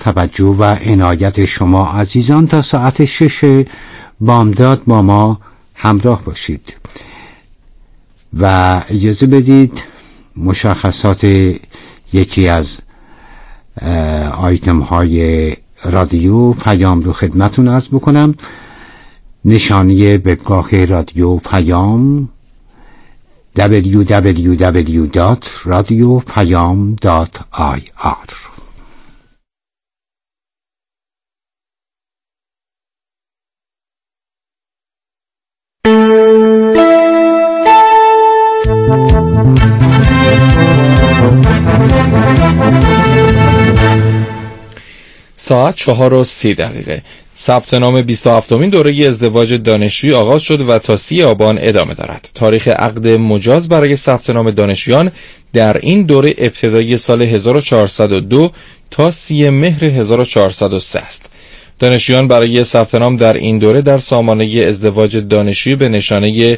توجه و عنایت شما عزیزان. تا ساعت 6 بامداد با ما همراه باشید و اجازه بدید مشخصات یکی از آیتم های رادیو پیام رو خدمتون عرض بکنم. نشانی وبگاه رادیو پیام www.radiopayam.ir. ساعت 4:30. ثبت نام 27مین دوره ازدواج دانشجویی آغاز شد و تا 30 آبان ادامه دارد. تاریخ عقد مجاز برای ثبت نام دانشجویان در این دوره ابتدایی سال 1402 تا 30 مهر 1403 است. دانشجویان برای ثبت نام در این دوره در سامانه ازدواج دانشجویی به نشانه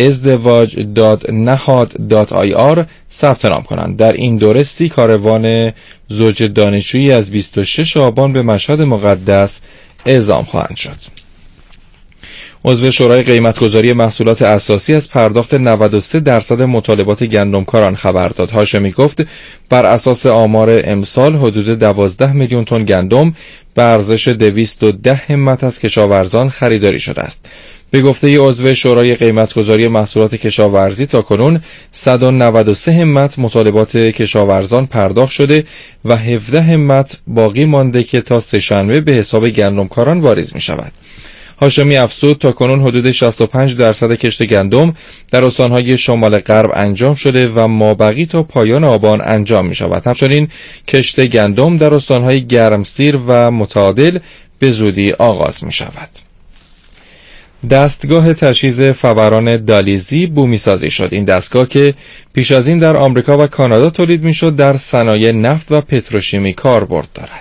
ازدواج.nahad.ir ثبت نام کنند. در این دوره 30 کاروان زوج دانشجویی از 26 آبان به مشهد مقدس اعزام خواهند شد. عضو شورای قیمتگذاری محصولات اساسی از پرداخت 93% مطالبات گندمکاران خبر داد. هاشمی گفت بر اساس آمار امسال حدود 12 میلیون تن گندم به ارزش 210 همت از کشاورزان خریداری شده است. به گفته عضو شورای قیمتگذاری محصولات کشاورزی تاکنون 193 همت مطالبات کشاورزان پرداخت شده و 17 همت باقی مانده که تا سه‌شنبه به حساب گندمکاران واریز می شود. هاشمی افزود تاکنون حدود 65% کشت گندم در استانهای شمال غرب انجام شده و مابقی تا پایان آبان انجام می شود. همچنین کشت گندم در استانهای گرمسیر و متعادل به زودی آغاز می شود. دستگاه تجهیز فوران دالیزی بومی سازی شد. این دستگاه که پیش از این در آمریکا و کانادا تولید می شد در صنایع نفت و پتروشیمی کاربرد دارد.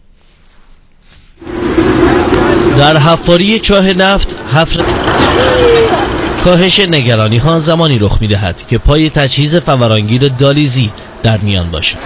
در حفاری چاه نفت کاهش نگرانی ها زمانی رخ می دهد که پای تجهیز فورانگیر دالیزی در میان باشد.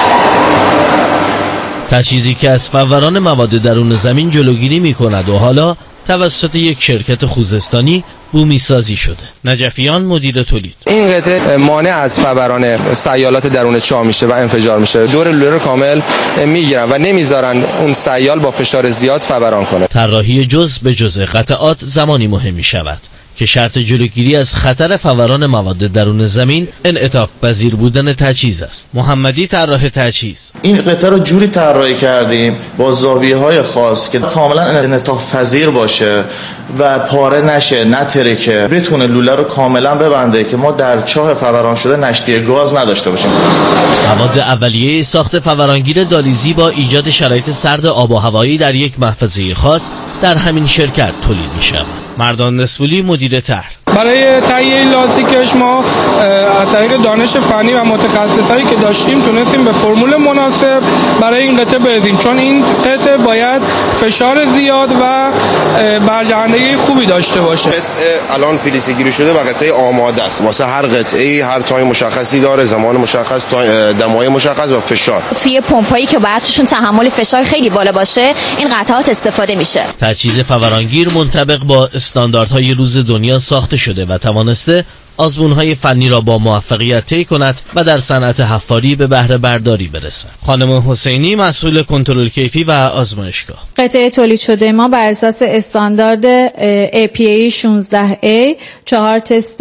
تجهیزی که از فوران مواد درون زمین جلوگیری می کند و حالا توسط یک شرکت خوزستانی بومی سازی شده. نجفیان مدیر تولید: این قطعه مانع از فوران سیالات درون چاه میشه و انفجار میشه. دور لوله رو کامل میگیرن و نمیذارن اون سیال با فشار زیاد فوران کنه. طراحی جزء به جزء قطعات زمانی مهم می شود که شرط جلوگیری از خطر فوران مواد درون زمین انعطاف پذیر بودن تجهیز است. محمدی طراح تجهیز: این قطعه رو جوری طراحی کردیم با زاویه‌های خاص که کاملا انعطاف پذیر باشه و پاره نشه، نترکه، بتونه لوله رو کاملا ببنده که ما در چاه فوران شده نشتی گاز نداشته باشیم. مواد اولیه ساخت فورانگیر دالیزی با ایجاد شرایط سرد آب و هوایی در یک محفظه خاص در همین شرکت تولید می‌شود. مردان نسولی مدیر طرح: برای تهیه لاستیکش ما از طریق دانش فنی و متخصصایی که داشتیم تونستیم به فرمول مناسب برای این قطعه برسیم، چون این قطعه باید فشار زیاد و برجندگی خوبی داشته باشه. قطعه الان پلیسگیری شده و قطعه آماده است. واسه هر قطعه هر تایم مشخصی داره، زمان مشخص، دمای مشخص و فشار. توی پمپایی که باید توشون تحمل فشار خیلی بالا باشه این قطعات استفاده میشه. تجهیز فورانگیر منطبق با استانداردهای روز دنیا ساخته شده و توانسته آزمون‌های فنی را با موفقیت طی کند و در صنعت حفاری به بهره برداری برسد. خانم حسینی مسئول کنترل کیفی و آزمایشگاه: قطعه تولید شده ما بر اساس استاندارد APA 16A 4 تست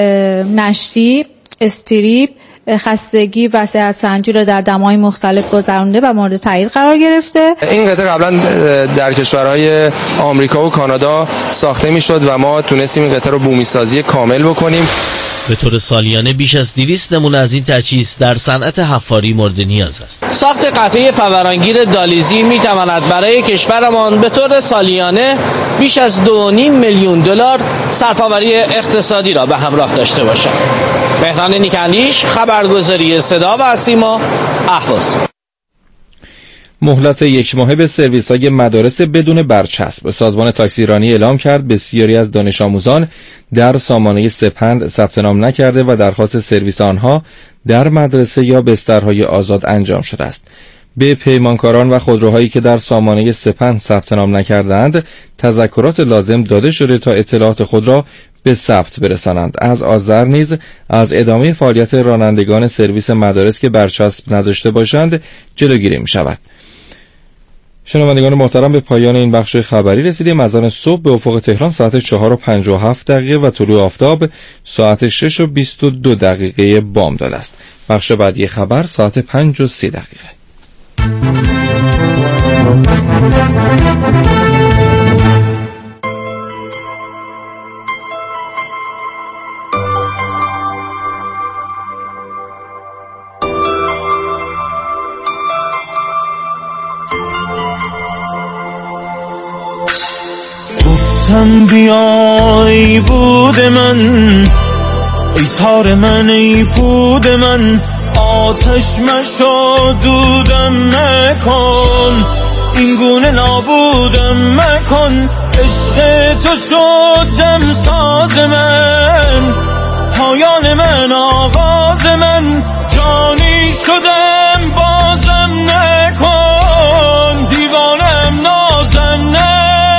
نشتی، استریپ، خستگی و صحت سنجی را در دمای مختلف گذرانده و مورد تایید قرار گرفته. این قطعه قبلا در کشورهای آمریکا و کانادا ساخته میشد و ما تونستیم این قطعه رو بومی سازی کامل بکنیم. به طور سالیانه بیش از 200 نمونه از این تجهیز در صنعت حفاری مورد نیاز است. ساخت قطعه فورانگیر دالیزی میتواند برای کشورمان به طور سالیانه بیش از 2.5 میلیون دلار صرفه‌آوری اقتصادی را به همراه داشته باشد. مهران نیکندیش، خبرگزاری صدا و سیما، اهواز. مهلت 1 ماهه به سرویس‌های مدارس بدون برچسب. سازمان تاکسیرانی اعلام کرد بسیاری از دانش آموزان در سامانه سپند ثبت نام نکرده و درخواست سرویس آنها در مدرسه یا بسترهای آزاد انجام شده است. به پیمانکاران و خودروهایی که در سامانه سپند ثبت نام نکردند تذکرات لازم داده شده تا اطلاعات خود را به ثبت برسانند. از آذر نیز از ادامه فعالیت رانندگان سرویس مدارس که برچسب نداشته باشند جلوگیری می شود. شنوندگان محترم، به پایان این بخش خبری رسیدیم. از آن صبح به افق تهران ساعت 4:57 و طلوع آفتاب ساعت 6:22 بامداد است. بخش بعدی خبر ساعت 5:30. گفتم بیای بود من، ای تار من، ای پود من، آتش مشو دودم مکن، این گونه نابودم مکن، عشق تو شد دم ساز من، پایان من، آغاز من، جانی شدم بازم نکن، دیوانم نازم نکن،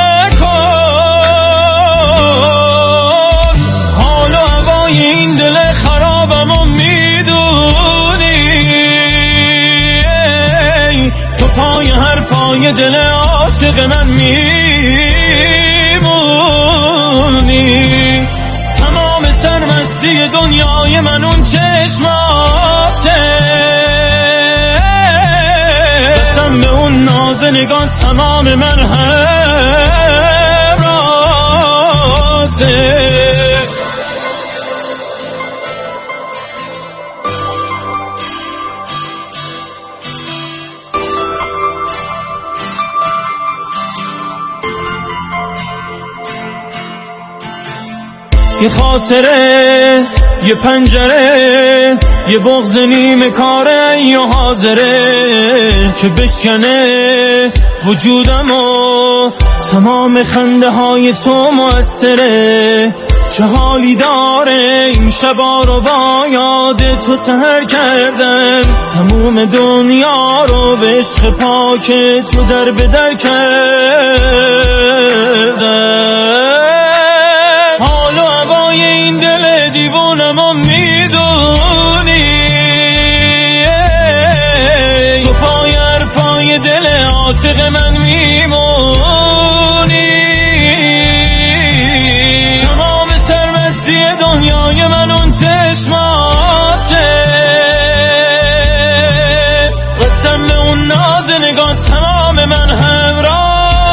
حال و هوای این دل خرابم و میدونی، تو پای حرفای دل عاشق من میمونی، تمام سرمستی دنیای من اون چشماته، قسم به اون نازنگان تمام من همراته. یه خاطره، یه پنجره، یه بغض نیمه کاره یا حاضره که بشکنه وجودم و تمام خنده های تو مؤثره، چه حالی داره این شبا رو با یاد تو سحر کردن، تموم دنیا رو به عشق پاک تو در به در کردن، حال و هوای این دل دیوونم و میدونی، تو پای حرفای دل عاشق من میمونی، تمام سرمستی دنیای من اون چشماته، قسم به اون نازنگان تمام من همراه.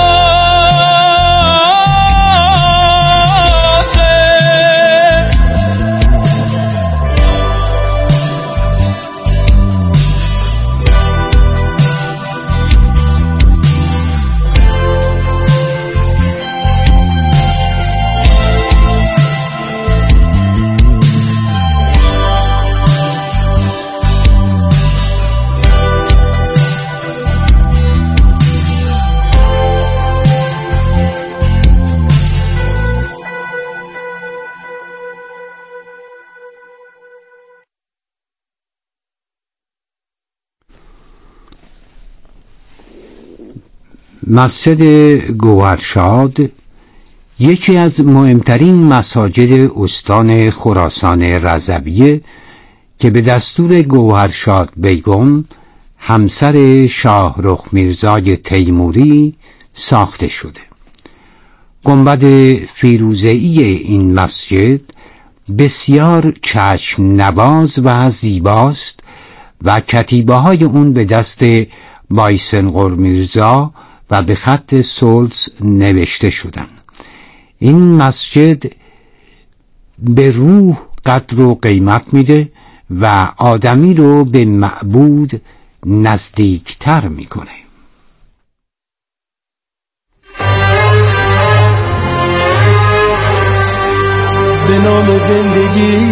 مسجد گوهرشاد یکی از مهمترین مساجد استان خراسان رضویه که به دستور گوهرشاد بیگم همسر شاهرخ میرزای تیموری ساخته شده. گنبد فیروزه‌ای این مسجد بسیار چشم نواز و زیباست و کتیبه های اون به دست بایسنقر میرزا و به خط سلس نوشته شدن. این مسجد به روح قدر و قیمت میده و آدمی رو به معبود نزدیکتر میکنه. به نام زندگی،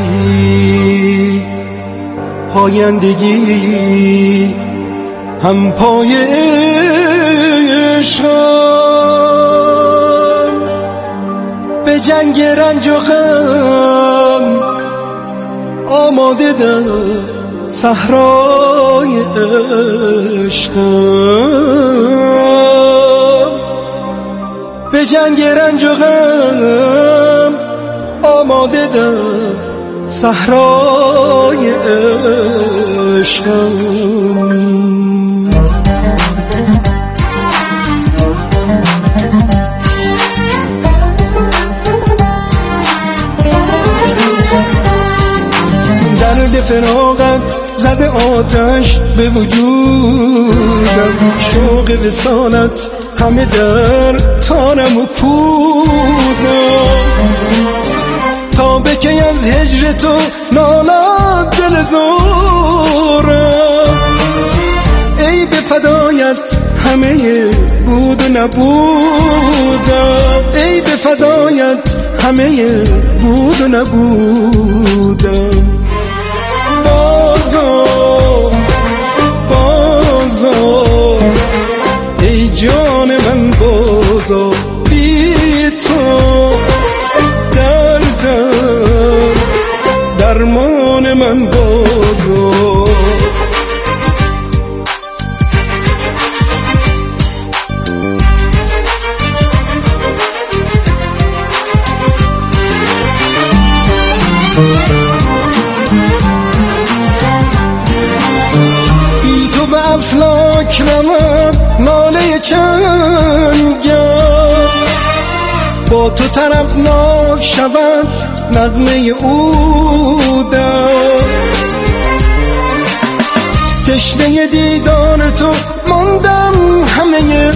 پایندگی، هم پای عشقم، به جنگ رنج و غم آماده در صحرای عشقم، به جنگ رنج و غم آماده در صحرای عشقم. درد فراقت زده آتش به وجودم، شوق وصالت همه در تارم و پودم، تا بکی از هجر تو نالد دل زورم. ای به فدایت همه بود و نبودم، ای به فدایت همه بود و نبودم. بازا ای جان من بازا، بی تو دردم درمان من بازا. افلاک رود ناله چنگم، با تو طربناک شود نغمه عودم. تشنه دیدار تو ماندم همه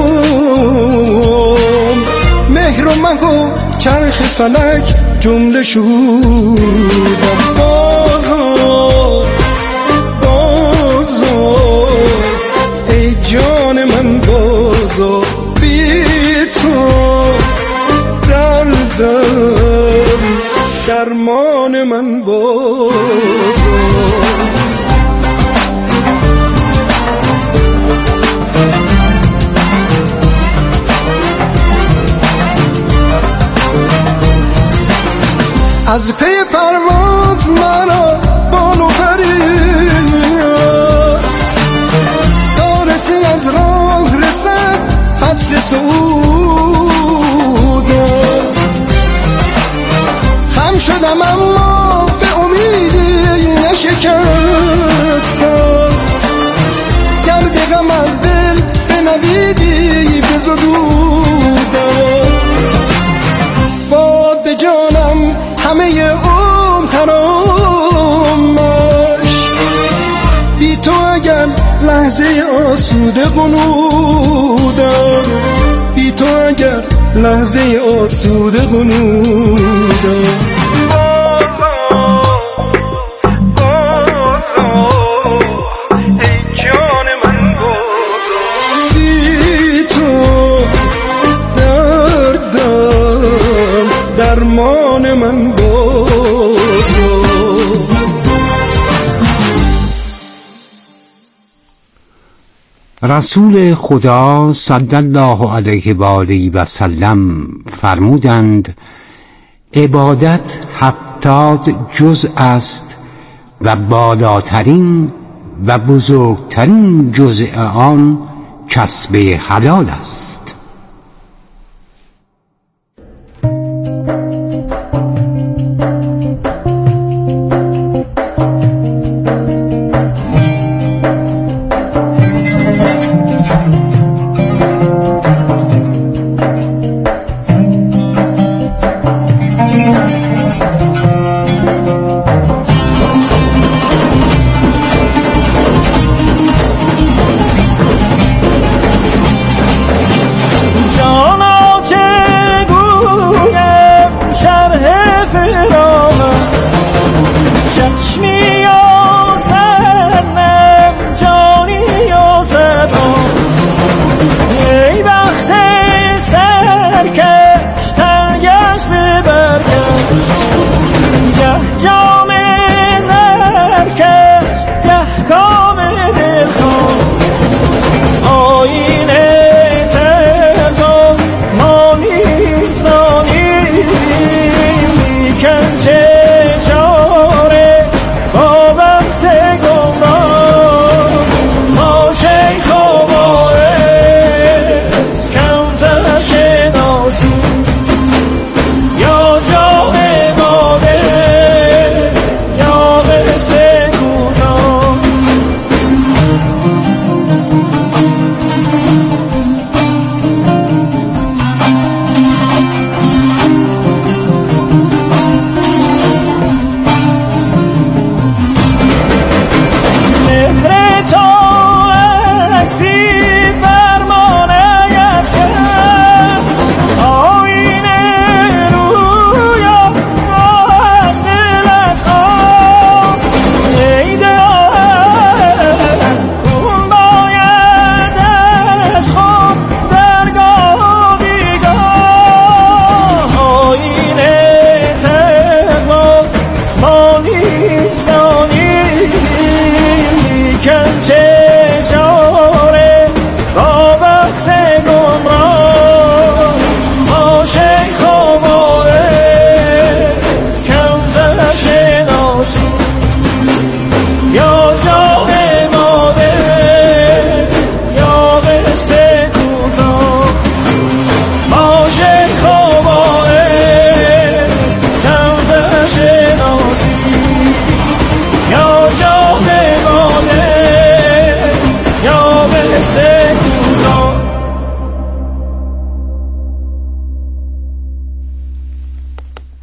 مهر و مه و چرخ فلک جمله شودم. ای جان من بازا، بی تو دردم درمان من بازا. از پی پرواز مرا بالو پریست، تا رسی از راه رسد فصل سعودم. خم شدم اما به امیدی نشکستم، گرد غم از دل به نویدی بزدودم. باد به جانم همه ترامش، بی تو اگر لحظه آسوده بنودم، بی تو اگر لحظه آسوده بنودم. ای جان من بازا، بی تو دردم درمان من بازا. رسول خدا صلی الله علیه و آله و سلم فرمودند عبادت 70 جزء است و بالاترین و بزرگترین جزء آن کسب حلال است.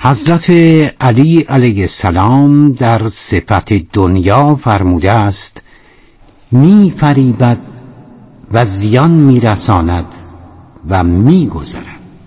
حضرت علی علیه السلام در صفت دنیا فرموده است: می فریبد و زیان می رساند و می گذرد.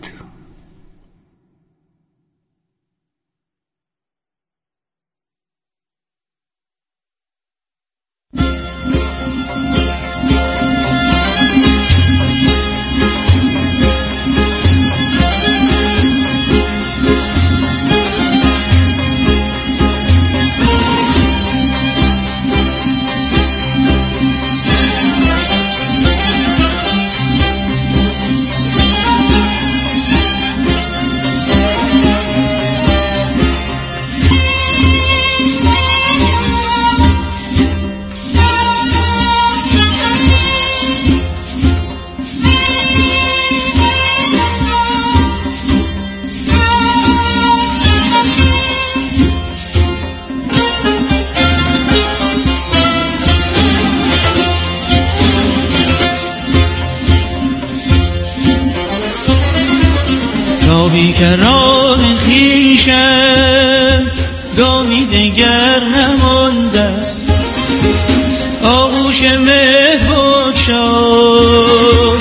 که راه خویشم گامی دگر نمانده است، آغوش مه بگشای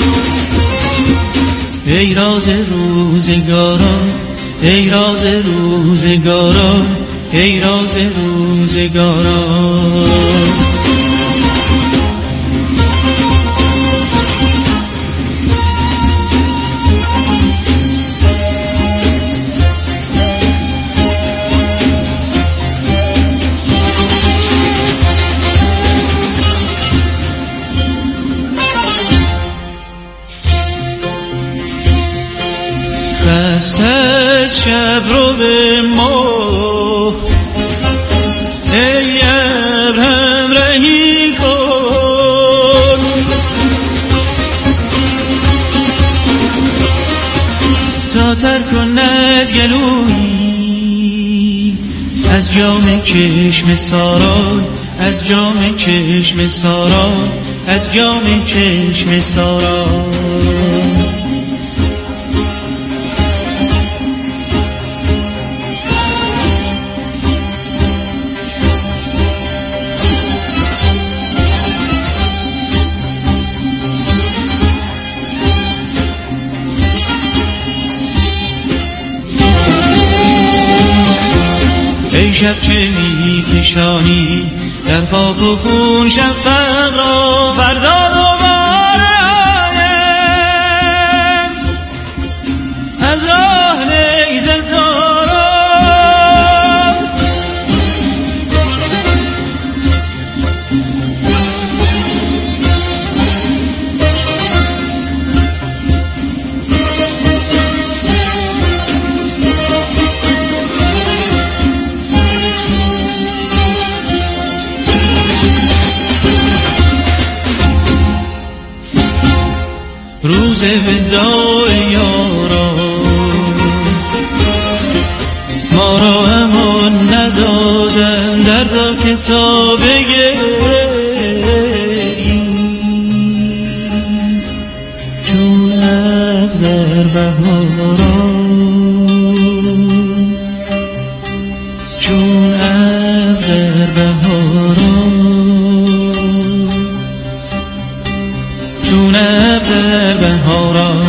ای راز روزگاران، ای راز روزگاران، ای راز روزگاران. از شب رو به ما ای ابرهم رهی کن، تا تر کند گلویی از جام چشم ساران، از جام چشم ساران، از جام چشم ساران. ای شب چه می پیشانی در خاک و خون شفق را، فردا دوباره آیم از راه نیزه دارم. روز وداع یاران ما را امان ندادن، دردا که تا بگریم چون ابر در بهاران، چون ابر در بهاران، چون ابر در بهاران.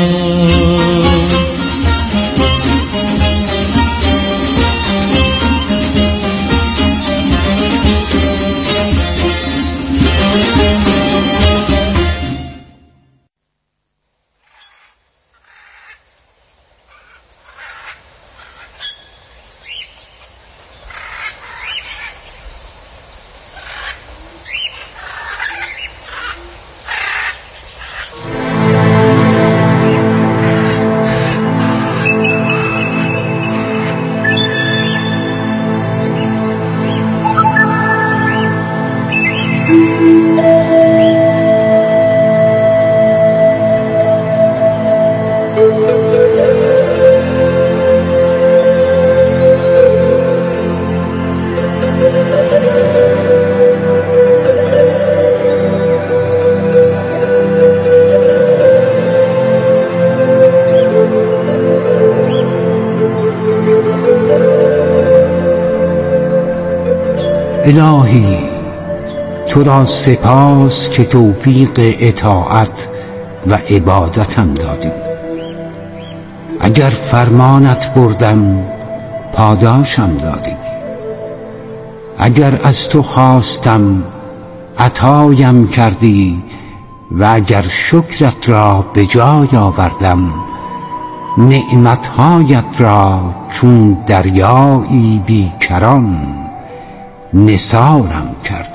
الهی تو را سپاس که توفیق اطاعت و عبادتم دادی. اگر فرمانت بردم پاداشم دادی، اگر از تو خواستم عطایم کردی، و اگر شکرت را به جای آوردم نعمتهایت را چون دریایی بیکران نثارم کردی.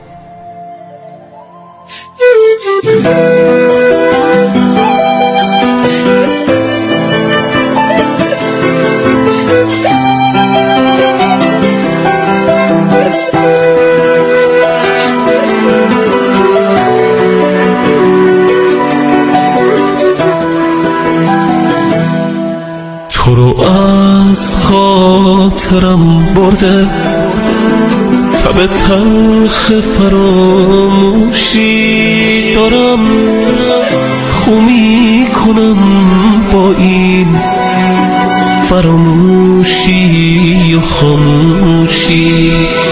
تو رو از خاطرم برده تب تلخ فراموشی دارم، خو میکنم با این فراموشی و خاموشی.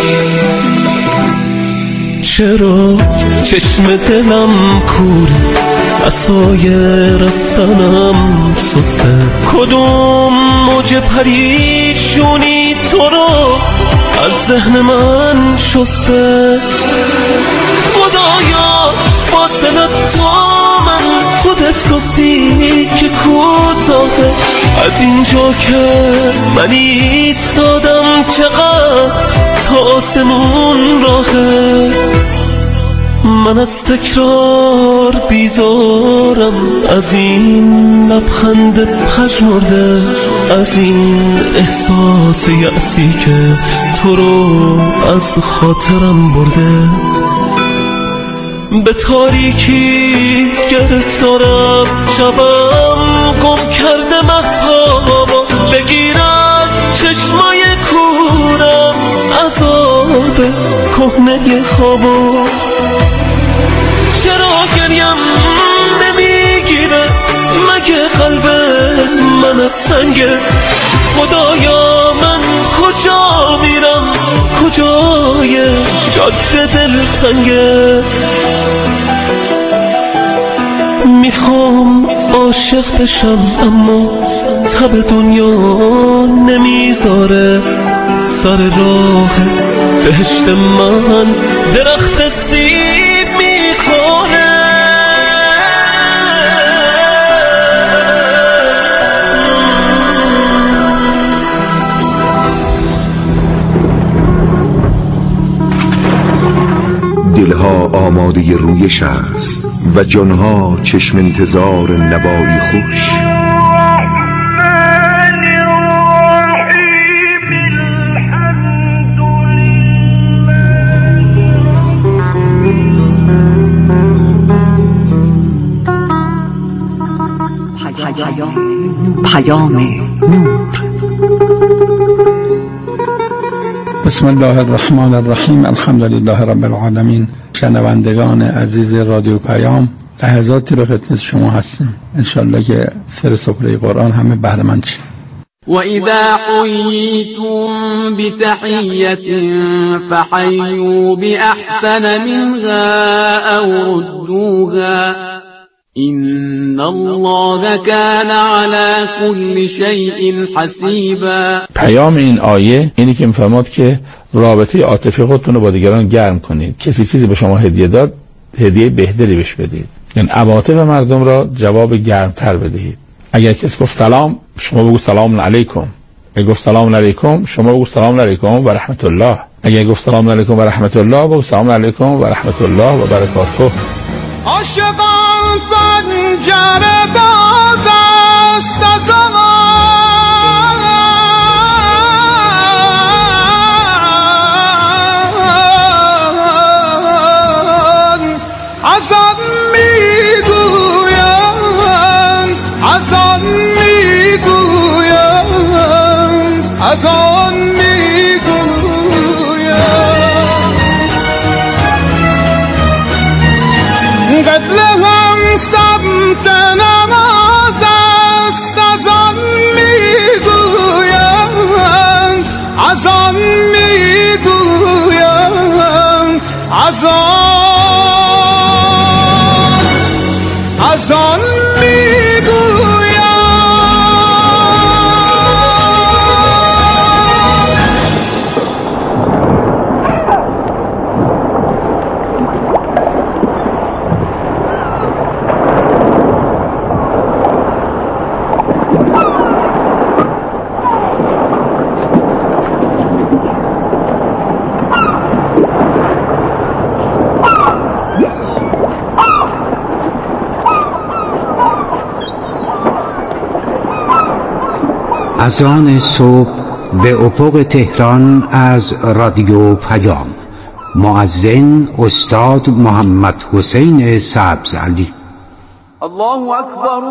چرا چشم دلم کوره، عصای رفتنم سسته، کدوم موج پریشونی تو رو از ذهن من شسته. خدایا فاصلت تا من، خودت گفتی که کوتاهه، از اینجا که من ایستادم چقدر تا آسمون راهه. من از تکرار بیزارم، از این لبخند پژمرده، از این احساس یأسی که تو رو از خاطرم برده. به تاریکی گرفتارم، شبم گم کرده مهتابا، بگیر از چشمای کورم عذاب کهنه خوابا. چرا گریم نمیگیره مگه قلب من از سنگه؟ خدایا من کجا میرم، کجای جاده دلتنگه؟ میخوام عاشق بشم اما تب دنیا نمیذاره، سر راه بهشت من درخت سیب میکنه. دلها آماده رویش است و جانها چشم انتظار نوایی خوش. پیام نور. بسم الله الرحمن الرحیم. الحمدلله رب العالمین. شنوندگان عزیز رادیو پیام، لحظاتی رو خدمت شما هستیم، انشالله که سر سفره قرآن همه بهره مند شیم. وَإِذَا حُيِّيتُم بِتَحِيَّةٍ فَحَيُّوا بِأَحْسَنَ مِنْهَا أَوْ رُدُّوهَا إِنَّ اللَّهَ كَانَ عَلَى كُلِّ شَيْءٍ حَسِيبًا. پیام این آیه اینی که می‌فرماد که رابطه عاطفی خودتون رو با دیگران گرم کنید. کسی چیزی به شما هدیه داد، هدیه بهتری بهش بدید، یعنی عواطف مردم را جواب گرمتر بدهید. اگر کسی گفت سلام، شما بگو سلام علیکم. اگر گفت سلام علیکم، شما بگو سلام علیکم و رحمت الله. اگر گفت سلام علیکم و رحمت الله، بگو سلام علیکم و رحمت الله و برکاته. عاشقان پنجره باز است از آن، از آن میگویم، از آن میگویم، از آن میگویم. قد لهم سمتنا از آن صبح به افق تهران از رادیو پیام. مؤذن استاد محمد حسین سبزعلی. الله اکبر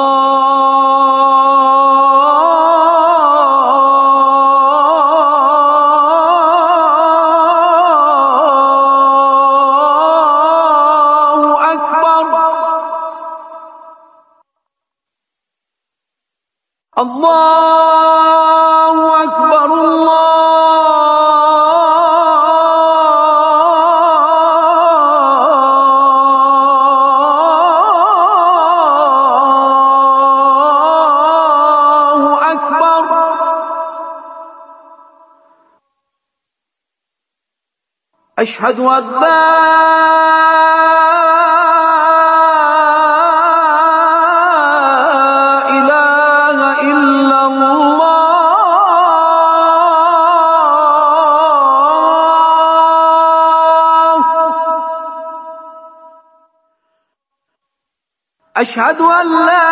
الله اکبر الله اکبر. اشهد ان أشهد أن لا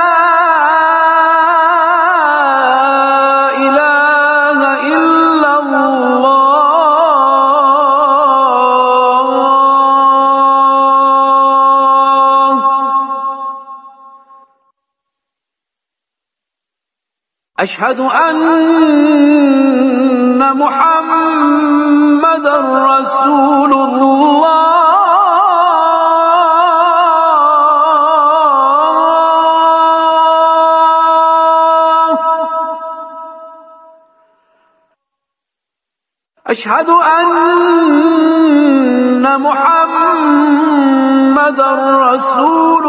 إله إلا الله. أشهد أن محمدا رسول الله. أشهد أن محمدا رسول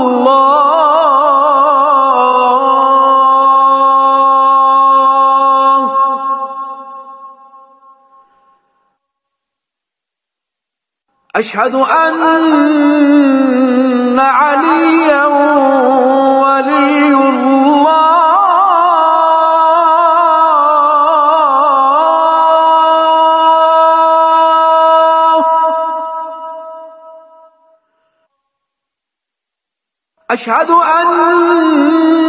الله. أشهد أن عليا ولي الله. أشهد أن